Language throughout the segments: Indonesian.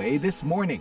VOA This Morning.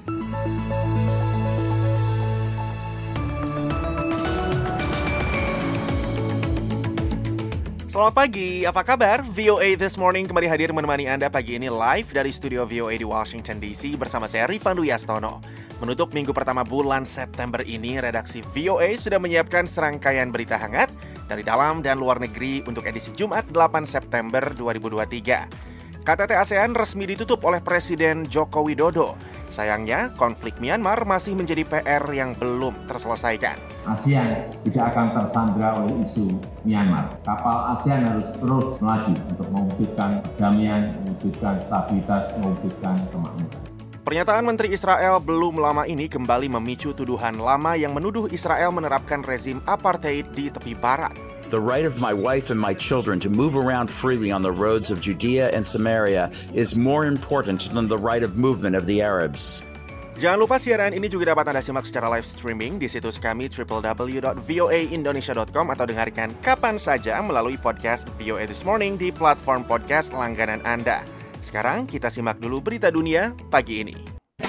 Selamat pagi, apa kabar? VOA This Morning kembali hadir menemani Anda pagi ini live dari studio VOA di Washington DC bersama saya Rifan Duyastono. Menutup minggu pertama bulan September ini, redaksi VOA sudah menyiapkan serangkaian berita hangat dari dalam dan luar negeri untuk edisi Jumat 8 September 2023. KTT ASEAN resmi ditutup oleh Presiden Joko Widodo. Sayangnya, konflik Myanmar masih menjadi PR yang belum terselesaikan. ASEAN tidak akan tersandra oleh isu Myanmar. Kapal ASEAN harus terus melaju untuk mewujudkan perdamaian, mewujudkan stabilitas, mewujudkan kemakmuran. Pernyataan Menteri Israel belum lama ini kembali memicu tuduhan lama yang menuduh Israel menerapkan rezim apartheid di tepi barat. The right of my wife and my children to move around freely on the roads of Judea and Samaria is more important than the right of movement of the Arabs. Jangan lupa siaran ini juga dapat Anda simak secara live streaming di situs kami www.voaindonesia.com atau dengarkan kapan saja melalui podcast VOA This Morning di platform podcast langganan Anda. Sekarang kita simak dulu berita dunia pagi ini.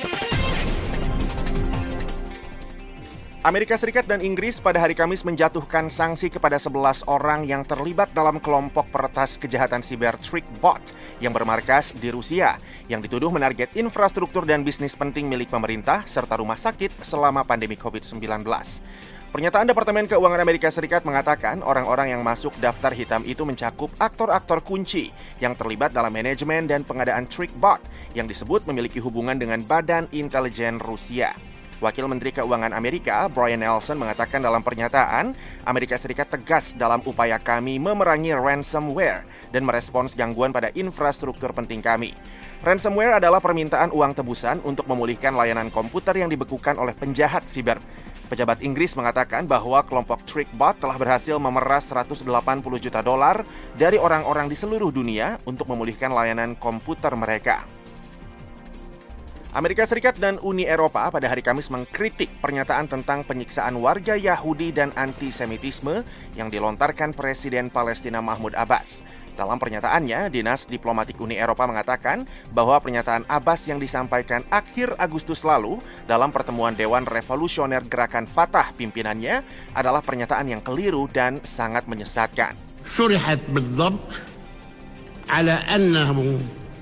Amerika Serikat dan Inggris pada hari Kamis menjatuhkan sanksi kepada 11 orang yang terlibat dalam kelompok peretas kejahatan siber TrickBot yang bermarkas di Rusia, yang dituduh menarget infrastruktur dan bisnis penting milik pemerintah serta rumah sakit selama pandemi COVID-19. Pernyataan Departemen Keuangan Amerika Serikat mengatakan orang-orang yang masuk daftar hitam itu mencakup aktor-aktor kunci yang terlibat dalam manajemen dan pengadaan TrickBot yang disebut memiliki hubungan dengan Badan Intelijen Rusia. Wakil Menteri Keuangan Amerika, Brian Nelson, mengatakan dalam pernyataan, Amerika Serikat tegas dalam upaya kami memerangi ransomware dan merespons gangguan pada infrastruktur penting kami. Ransomware adalah permintaan uang tebusan untuk memulihkan layanan komputer yang dibekukan oleh penjahat siber. Pejabat Inggris mengatakan bahwa kelompok TrickBot telah berhasil memeras $180 juta dari orang-orang di seluruh dunia untuk memulihkan layanan komputer mereka. Amerika Serikat dan Uni Eropa pada hari Kamis mengkritik pernyataan tentang penyiksaan warga Yahudi dan antisemitisme yang dilontarkan Presiden Palestina Mahmud Abbas. Dalam pernyataannya, Dinas Diplomatik Uni Eropa mengatakan bahwa pernyataan Abbas yang disampaikan akhir Agustus lalu dalam pertemuan Dewan Revolusioner Gerakan Fatah pimpinannya adalah pernyataan yang keliru dan sangat menyesatkan. شرحت بالضبط على أنه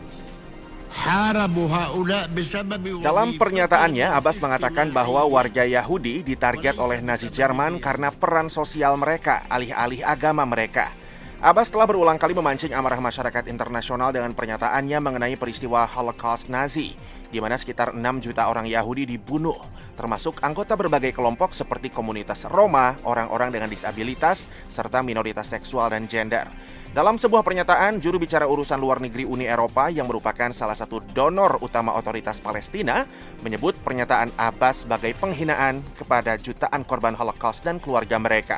Dalam pernyataannya, Abbas mengatakan bahwa warga Yahudi ditarget oleh Nazi Jerman karena peran sosial mereka, alih-alih agama mereka. Abbas telah berulang kali memancing amarah masyarakat internasional dengan pernyataannya mengenai peristiwa Holocaust Nazi, di mana sekitar 6 juta orang Yahudi dibunuh, termasuk anggota berbagai kelompok seperti komunitas Roma, orang-orang dengan disabilitas, serta minoritas seksual dan gender. Dalam sebuah pernyataan, juru bicara urusan luar negeri Uni Eropa yang merupakan salah satu donor utama otoritas Palestina menyebut pernyataan Abbas sebagai penghinaan kepada jutaan korban Holocaust dan keluarga mereka.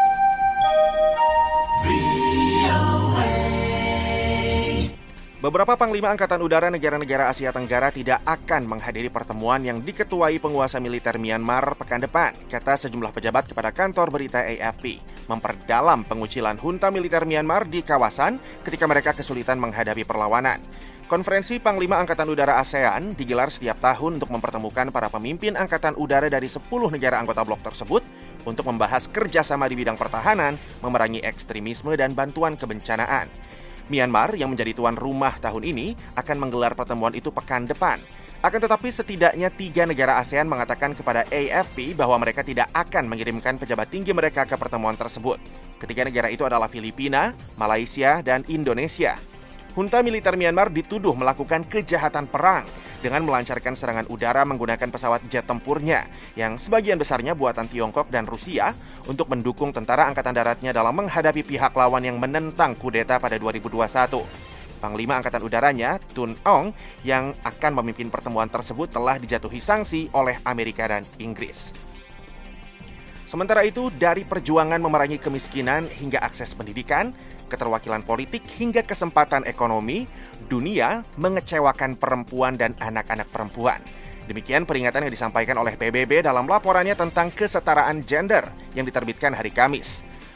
Beberapa panglima angkatan udara negara-negara Asia Tenggara tidak akan menghadiri pertemuan yang diketuai penguasa militer Myanmar pekan depan, kata sejumlah pejabat kepada kantor berita AFP, memperdalam pengucilan junta militer Myanmar di kawasan ketika mereka kesulitan menghadapi perlawanan. Konferensi Panglima Angkatan Udara ASEAN digelar setiap tahun untuk mempertemukan para pemimpin angkatan udara dari 10 negara anggota blok tersebut untuk membahas kerjasama di bidang pertahanan, memerangi ekstremisme dan bantuan kebencanaan. Myanmar yang menjadi tuan rumah tahun ini akan menggelar pertemuan itu pekan depan. Akan tetapi setidaknya 3 negara ASEAN mengatakan kepada AFP bahwa mereka tidak akan mengirimkan pejabat tinggi mereka ke pertemuan tersebut. Ketiga negara itu adalah Filipina, Malaysia, dan Indonesia. Junta militer Myanmar dituduh melakukan kejahatan perang dengan melancarkan serangan udara menggunakan pesawat jet tempurnya yang sebagian besarnya buatan Tiongkok dan Rusia untuk mendukung tentara angkatan daratnya dalam menghadapi pihak lawan yang menentang kudeta pada 2021. Panglima Angkatan Udaranya, Tun Ong, yang akan memimpin pertemuan tersebut telah dijatuhi sanksi oleh Amerika dan Inggris. Sementara itu, dari perjuangan memerangi kemiskinan hingga akses pendidikan, keterwakilan politik hingga kesempatan ekonomi, dunia mengecewakan perempuan dan anak-anak perempuan. Demikian peringatan yang disampaikan oleh PBB dalam laporannya tentang kesetaraan gender yang diterbitkan hari Kamis.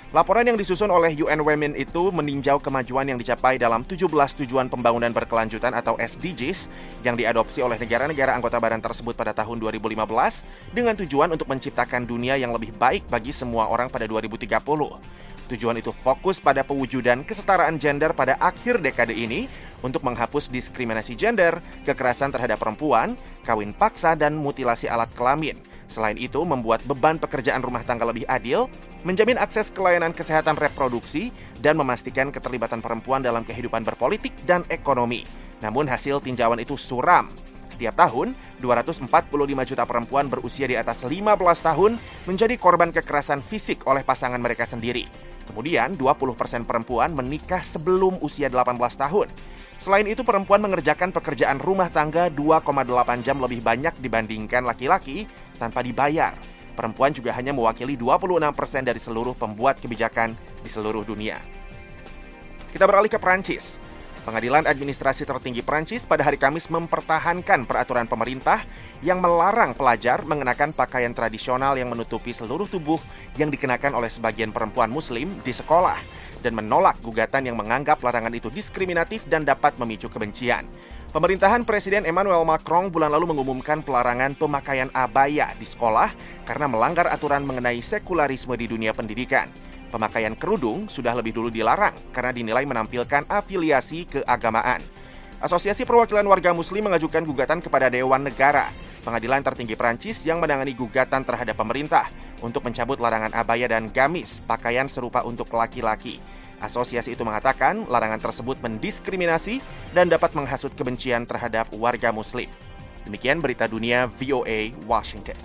Laporan yang disusun oleh UN Women itu meninjau kemajuan yang dicapai dalam 17 tujuan pembangunan berkelanjutan atau SDGs yang diadopsi oleh negara-negara anggota badan tersebut pada tahun 2015 dengan tujuan untuk menciptakan dunia yang lebih baik bagi semua orang pada 2030. Tujuan itu fokus pada pewujudan kesetaraan gender pada akhir dekade ini untuk menghapus diskriminasi gender, kekerasan terhadap perempuan, kawin paksa, dan mutilasi alat kelamin. Selain itu, membuat beban pekerjaan rumah tangga lebih adil, menjamin akses ke layanan kesehatan reproduksi, dan memastikan keterlibatan perempuan dalam kehidupan berpolitik dan ekonomi. Namun hasil tinjauan itu suram. Setiap tahun, 245 juta perempuan berusia di atas 15 tahun menjadi korban kekerasan fisik oleh pasangan mereka sendiri. Kemudian, 20% perempuan menikah sebelum usia 18 tahun. Selain itu, perempuan mengerjakan pekerjaan rumah tangga 2,8 jam lebih banyak dibandingkan laki-laki tanpa dibayar. Perempuan juga hanya mewakili 26% dari seluruh pembuat kebijakan di seluruh dunia. Kita beralih ke Prancis. Pengadilan Administrasi Tertinggi Prancis pada hari Kamis mempertahankan peraturan pemerintah yang melarang pelajar mengenakan pakaian tradisional yang menutupi seluruh tubuh yang dikenakan oleh sebagian perempuan Muslim di sekolah dan menolak gugatan yang menganggap larangan itu diskriminatif dan dapat memicu kebencian. Pemerintahan Presiden Emmanuel Macron bulan lalu mengumumkan pelarangan pemakaian abaya di sekolah karena melanggar aturan mengenai sekularisme di dunia pendidikan. Pemakaian kerudung sudah lebih dulu dilarang karena dinilai menampilkan afiliasi keagamaan. Asosiasi Perwakilan Warga Muslim mengajukan gugatan kepada Dewan Negara, pengadilan tertinggi Prancis yang menangani gugatan terhadap pemerintah untuk mencabut larangan abaya dan gamis, pakaian serupa untuk laki-laki. Asosiasi itu mengatakan larangan tersebut mendiskriminasi dan dapat menghasut kebencian terhadap warga Muslim. Demikian berita dunia VOA Washington.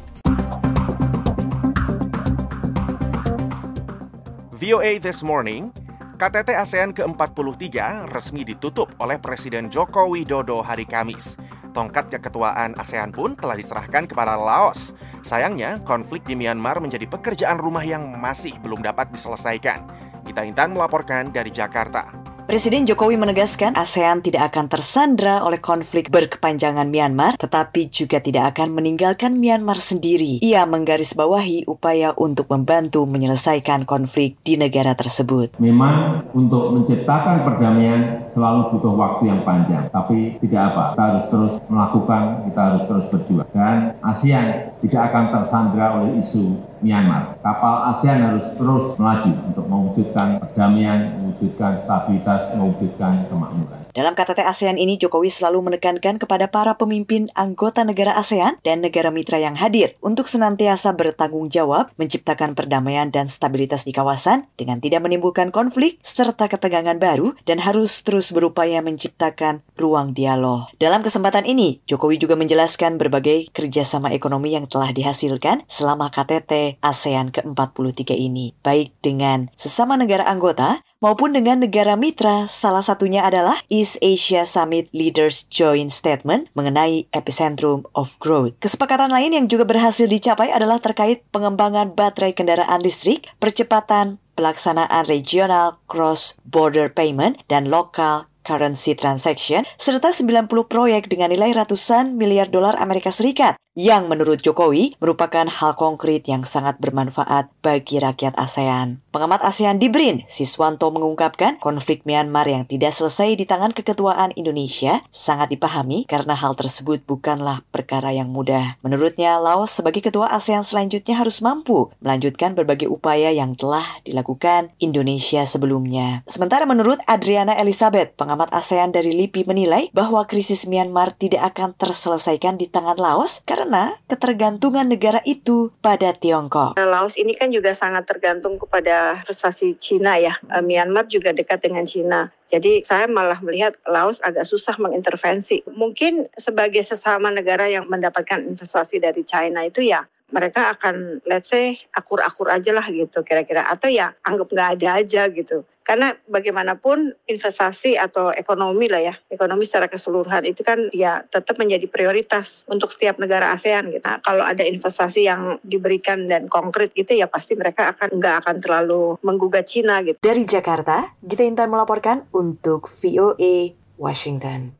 VOA This Morning, KTT ASEAN ke-43 resmi ditutup oleh Presiden Joko Widodo hari Kamis. Tongkat keketuaan ASEAN pun telah diserahkan kepada Laos. Sayangnya, konflik di Myanmar menjadi pekerjaan rumah yang masih belum dapat diselesaikan. Gita Intan melaporkan dari Jakarta. Presiden Jokowi menegaskan ASEAN tidak akan tersandra oleh konflik berkepanjangan Myanmar, tetapi juga tidak akan meninggalkan Myanmar sendiri. Ia menggarisbawahi upaya untuk membantu menyelesaikan konflik di negara tersebut. Memang untuk menciptakan perdamaian selalu butuh waktu yang panjang, tapi tidak apa, kita harus terus melakukan, kita harus terus berjuang. Dan ASEAN tidak akan tersandra oleh isu Myanmar. Kapal ASEAN harus terus melaju untuk mewujudkan perdamaian, mewujudkan stabilitas, mewujudkan kemakmuran. Dalam KTT ASEAN ini, Jokowi selalu menekankan kepada para pemimpin anggota negara ASEAN dan negara mitra yang hadir untuk senantiasa bertanggung jawab menciptakan perdamaian dan stabilitas di kawasan dengan tidak menimbulkan konflik serta ketegangan baru dan harus terus berupaya menciptakan ruang dialog. Dalam kesempatan ini, Jokowi juga menjelaskan berbagai kerjasama ekonomi yang telah dihasilkan selama KTT ASEAN ke-43 ini, baik dengan sesama negara anggota maupun dengan negara mitra. Salah satunya adalah East Asia Summit Leaders Joint Statement mengenai Epicentrum of Growth. Kesepakatan lain yang juga berhasil dicapai adalah terkait pengembangan baterai kendaraan listrik, percepatan pelaksanaan regional cross-border payment dan local currency transaction, serta 90 proyek dengan nilai ratusan miliar dolar Amerika Serikat yang menurut Jokowi merupakan hal konkret yang sangat bermanfaat bagi rakyat ASEAN. Pengamat ASEAN di BRIN, Siswanto mengungkapkan konflik Myanmar yang tidak selesai di tangan keketuaan Indonesia sangat dipahami karena hal tersebut bukanlah perkara yang mudah. Menurutnya, Laos sebagai ketua ASEAN selanjutnya harus mampu melanjutkan berbagai upaya yang telah dilakukan Indonesia sebelumnya. Sementara menurut Adriana Elizabeth, pengamat ASEAN dari LIPI menilai bahwa krisis Myanmar tidak akan terselesaikan di tangan Laos karena ketergantungan negara itu pada Tiongkok. Laos ini kan juga sangat tergantung kepada investasi Cina ya. Myanmar juga dekat dengan Cina. Jadi saya malah melihat Laos agak susah mengintervensi. Mungkin sebagai sesama negara yang mendapatkan investasi dari China itu ya mereka akan let's say akur-akur aja lah gitu kira-kira. Atau ya anggap nggak ada aja gitu. Karena bagaimanapun investasi atau ekonomi lah ya, ekonomi secara keseluruhan itu kan ya tetap menjadi prioritas untuk setiap negara ASEAN gitu. Nah, kalau ada investasi yang diberikan dan konkret gitu ya pasti mereka nggak akan terlalu menggugat Cina gitu. Dari Jakarta, Gita Intan melaporkan untuk VOA Washington.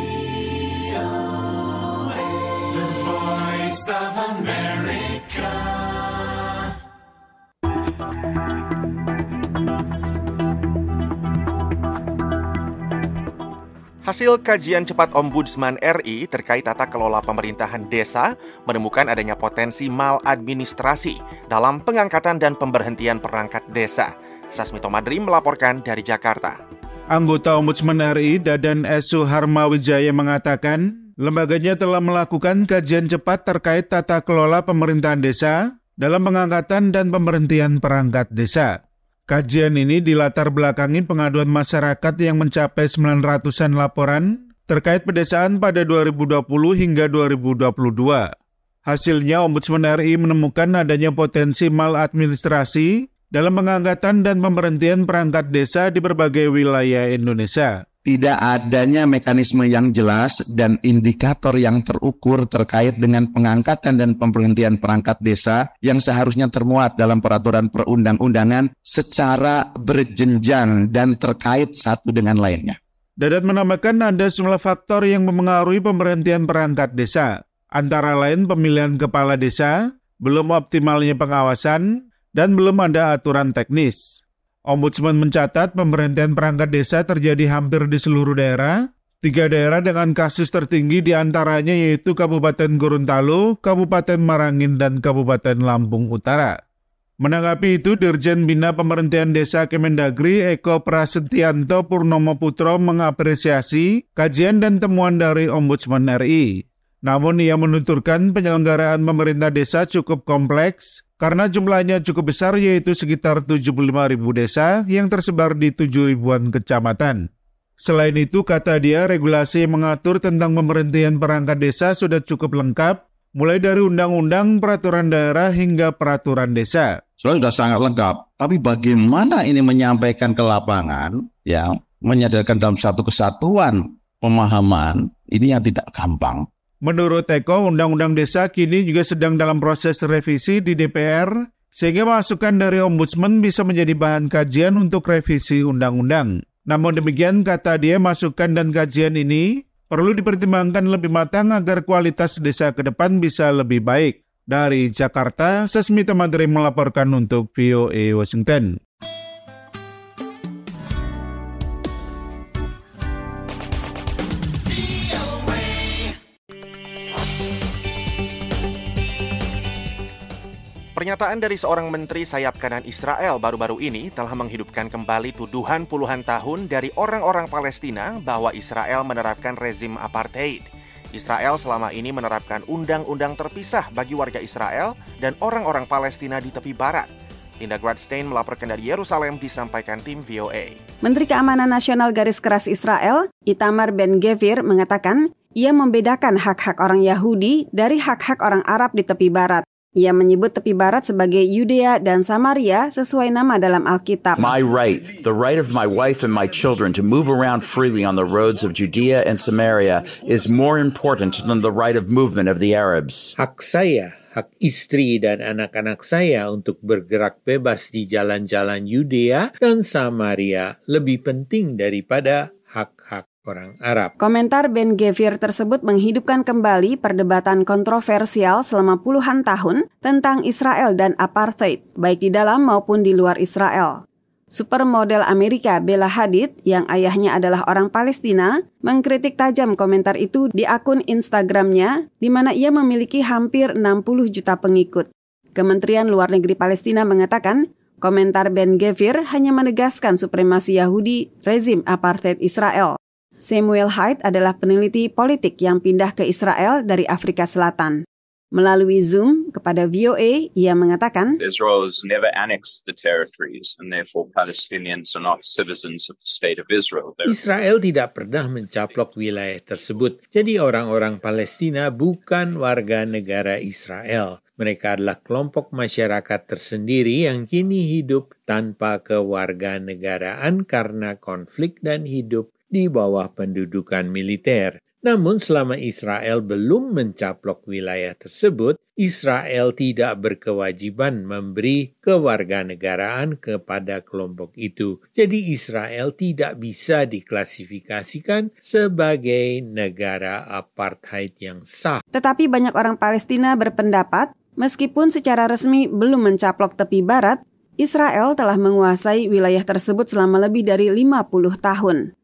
The Voice of America. Hasil kajian cepat Ombudsman RI terkait tata kelola pemerintahan desa menemukan adanya potensi maladministrasi dalam pengangkatan dan pemberhentian perangkat desa. Sasmito Madri melaporkan dari Jakarta. Anggota Ombudsman RI Dadan S. Suharmawijaya mengatakan, lembaganya telah melakukan kajian cepat terkait tata kelola pemerintahan desa dalam pengangkatan dan pemberhentian perangkat desa. Kajian ini dilatar belakangi pengaduan masyarakat yang mencapai 900-an laporan terkait pedesaan pada 2020 hingga 2022. Hasilnya, Ombudsman RI menemukan adanya potensi maladministrasi dalam pengangkatan dan pemberhentian perangkat desa di berbagai wilayah Indonesia. Tidak adanya mekanisme yang jelas dan indikator yang terukur terkait dengan pengangkatan dan pemberhentian perangkat desa yang seharusnya termuat dalam peraturan perundang-undangan secara berjenjang dan terkait satu dengan lainnya. Dadan menambahkan ada sejumlah faktor yang memengaruhi pemberhentian perangkat desa, antara lain pemilihan kepala desa, belum optimalnya pengawasan, dan belum ada aturan teknis. Ombudsman mencatat pemberhentian perangkat desa terjadi hampir di seluruh daerah. 3 daerah dengan kasus tertinggi diantaranya yaitu Kabupaten Gorontalo, Kabupaten Marangin, dan Kabupaten Lampung Utara. Menanggapi itu, Dirjen Bina Pemberhentian Desa Kemendagri Eko Prasetyanto Purnomo Putro mengapresiasi kajian dan temuan dari Ombudsman RI. Namun ia menuturkan penyelenggaraan pemerintah desa cukup kompleks, karena jumlahnya cukup besar yaitu sekitar 75.000 desa yang tersebar di 7.000-an kecamatan. Selain itu, kata dia, regulasi yang mengatur tentang pemberhentian perangkat desa sudah cukup lengkap, mulai dari undang-undang, peraturan daerah, hingga peraturan desa. Sudah sangat lengkap, tapi bagaimana ini menyampaikan ke lapangan, ya, menyadarkan dalam satu kesatuan pemahaman, ini yang tidak gampang. Menurut Eko, Undang-Undang Desa kini juga sedang dalam proses revisi di DPR, sehingga masukan dari Ombudsman bisa menjadi bahan kajian untuk revisi undang-undang. Namun demikian, kata dia, masukan dan kajian ini perlu dipertimbangkan lebih matang agar kualitas desa ke depan bisa lebih baik. Dari Jakarta, Sasmito Madri melaporkan untuk VOA Washington. Pernyataan dari seorang menteri sayap kanan Israel baru-baru ini telah menghidupkan kembali tuduhan puluhan tahun dari orang-orang Palestina bahwa Israel menerapkan rezim apartheid. Israel selama ini menerapkan undang-undang terpisah bagi warga Israel dan orang-orang Palestina di tepi barat. Linda Gradstein melaporkan dari Yerusalem, disampaikan tim VOA. Menteri Keamanan Nasional Garis Keras Israel, Itamar Ben-Gvir, mengatakan ia membedakan hak-hak orang Yahudi dari hak-hak orang Arab di tepi barat. Ia menyebut tepi barat sebagai Yudea dan Samaria sesuai nama dalam Alkitab. My right, the right of my wife and my children to move around freely on the roads of Judea and Samaria is more important than the right of movement of the Arabs. Hak saya, hak istri dan anak-anak saya untuk bergerak bebas di jalan-jalan Yudea dan Samaria lebih penting daripada hak-hak orang Arab. Komentar Ben-Gvir tersebut menghidupkan kembali perdebatan kontroversial selama puluhan tahun tentang Israel dan apartheid, baik di dalam maupun di luar Israel. Supermodel Amerika Bella Hadid, yang ayahnya adalah orang Palestina, mengkritik tajam komentar itu di akun Instagramnya, di mana ia memiliki hampir 60 juta pengikut. Kementerian Luar Negeri Palestina mengatakan, komentar Ben-Gvir hanya menegaskan supremasi Yahudi rezim apartheid Israel. Samuel Haidt adalah peneliti politik yang pindah ke Israel dari Afrika Selatan. Melalui Zoom kepada VOA, ia mengatakan, Israel has never annexed the territories and therefore Palestinians are not citizens of the state of Israel. Israel tidak pernah mencaplok wilayah tersebut. Jadi orang-orang Palestina bukan warga negara Israel. Mereka adalah kelompok masyarakat tersendiri yang kini hidup tanpa kewarganegaraan karena konflik dan hidup di bawah pendudukan militer. Namun selama Israel belum mencaplok wilayah tersebut, Israel tidak berkewajiban memberi kewarganegaraan kepada kelompok itu. Jadi Israel tidak bisa diklasifikasikan sebagai negara apartheid yang sah. Tetapi banyak orang Palestina berpendapat, meskipun secara resmi belum mencaplok tepi barat, Israel telah menguasai wilayah tersebut selama lebih dari 50 tahun.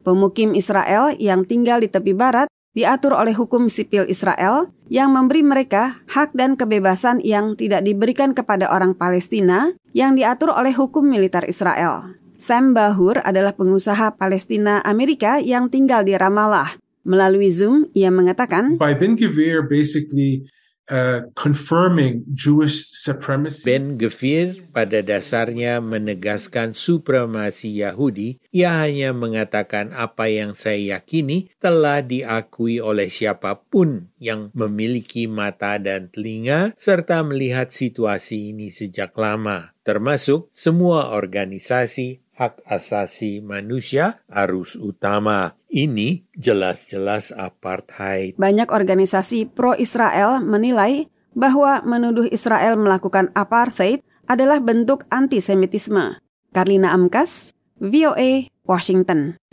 Pemukim Israel yang tinggal di tepi barat diatur oleh hukum sipil Israel yang memberi mereka hak dan kebebasan yang tidak diberikan kepada orang Palestina yang diatur oleh hukum militer Israel. Sam Bahur adalah pengusaha Palestina Amerika yang tinggal di Ramallah. Melalui Zoom, ia mengatakan, By Ben Gvir basically confirming Jewish supremacy. Ben Gvir pada dasarnya menegaskan supremasi Yahudi. Ia hanya mengatakan apa yang saya yakini telah diakui oleh siapapun yang memiliki mata dan telinga serta melihat situasi ini sejak lama, termasuk semua organisasi hak asasi manusia arus utama. Ini jelas-jelas apartheid. Banyak organisasi pro-Israel menilai bahwa menuduh Israel melakukan apartheid adalah bentuk antisemitisme. Karlina Amkas, VOA, Washington.